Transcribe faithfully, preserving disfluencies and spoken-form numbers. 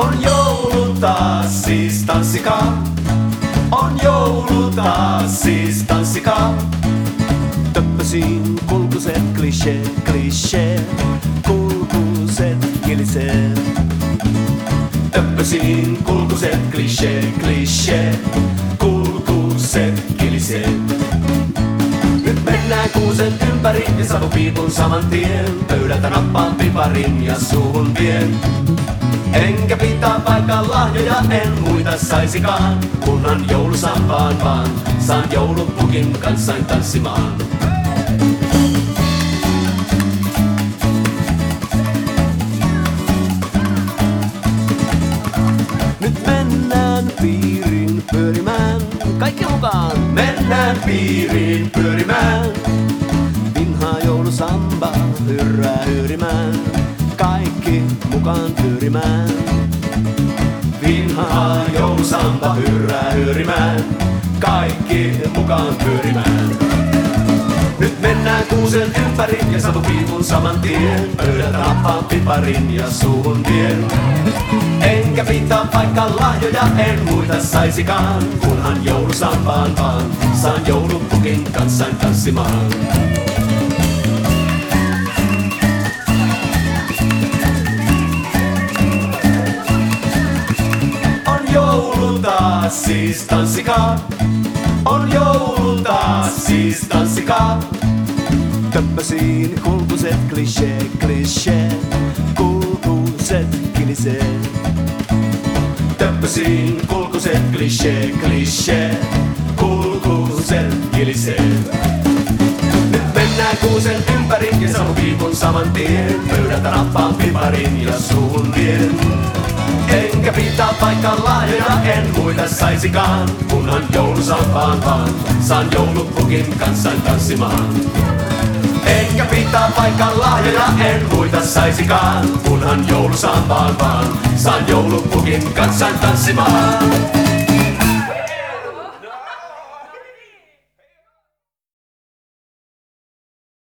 On joulu taas, siis tanssikaa. On joulu taas, siis tanssikaa. Töppösiin kulkuset klisee, klisee, kulkuset kilisee. Töppösiin kulkuset klisee, klisee, kulkuset kilisee. Nyt mennään kuusen ympäri ja savupiipun saman tien. Pöydältä nappaan piparin ja suuhun vien. Enkä pitää vaikka lahjoja, en muita saisikaan. Kunhan joulusampaan vaan, saan joulupukin kanssain tanssimaan. Nyt mennään piiriin pyörimään, kaikki mukaan. Mennään piiriin pyörimään. Vinhaa joulusamba, hyrrää hyörimään, kaikki mukaan pyörimään. Vinhaa joulusamba hyrrää hyörimään, kaikki mukaan pyörimään. Nyt mennään kuusen ympäri ja savupiipun saman tien. Pöydältä nappaan piparin ja suuhun vien. Enkä pitää vaikka lahjoja, en muita saisikaan. Kunhan joulusampaan vaan, saan joulupukin kanssain tanssimaan. On joulu taas, siis tanssikaa. On joulu taas, siis tanssikaa. Töppösiin kulkuset klisee, klisee, kulkuset kilisee. Töppösiin kulkuset klisee, klisee, kulkuset kilisee. Nyt mennään kuusen ympäri ja savupiipun saman tien. Pöydältä nappaan piparin ja suuhun vien. Enkä pitää vaikka lahjoja, en muita saisikaan. Kunhan joulusampaan vaan, saan joulupukin kanssain tanssimaan. Enkä pitää vaikka lahjoja, en muita saisikaan. Kunhan joulusampaan vaan, saan joulupukin kanssain tanssimaan.